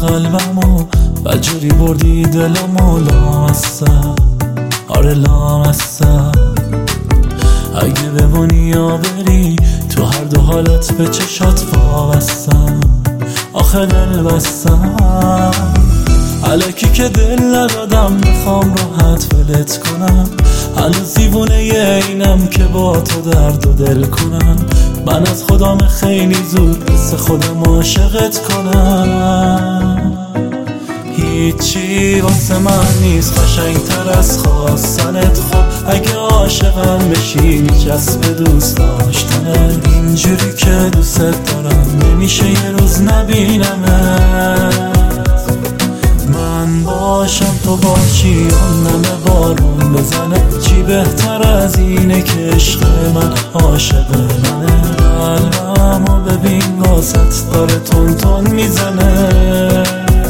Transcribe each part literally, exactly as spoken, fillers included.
قلبمو و جوری بردی دلمو لامصب، آره لامصب. اگه بمونی یا بری تو هر دو حالت به چشات وابستم، آخه دل بستم. الکی که دل ندادم میخوام راحت ولت کنم، هنوز دیوونه اینم که با تو درد و دل کنم. من از خودم خیلی زود مثل خودم عاشقت کنم. هیچی واسه من نیست قشنگتر از خواستنت. خب اگه عاشقم بشی میچسبه دوست داشتنت. اینجوری که دوست دارم نمیشه یه روز نبینمت. من باشم تو باشی اون نمه بارون بزنه، چی بهتر از اینه که عشق من عاشق منه. قلبمو ببین واسط داره تون تون میزنه.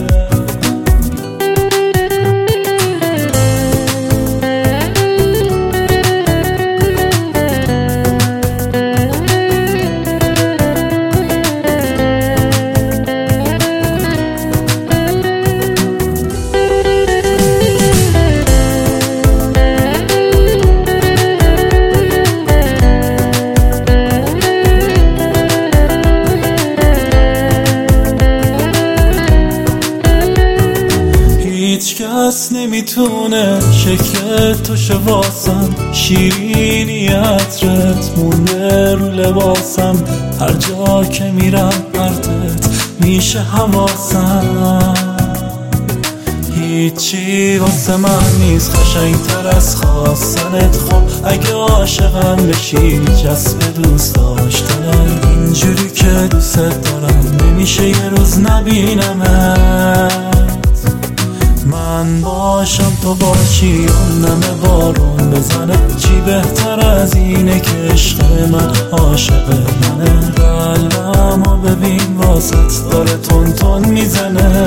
هیچ کس نمیتونه شکل تو شه واسم، شیرینی عطرت مونده رو لباسم. هر جا که میرم پرتت میشه حواسم. هیچی واسه من نیست قشنگتر از خواستنت. خب اگه عاشقم بشی میچسبه دوست داشتنت. اینجوری که دوست دارم نمیشه یه روز نبینمت. من باشم تو باشی اون نمه بارون بزنه، چی بهتر از اینه که عشق من عاشق منه. قلبمو ببین واسط داره تون تون میزنه.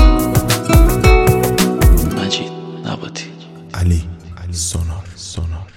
علی سونار سونار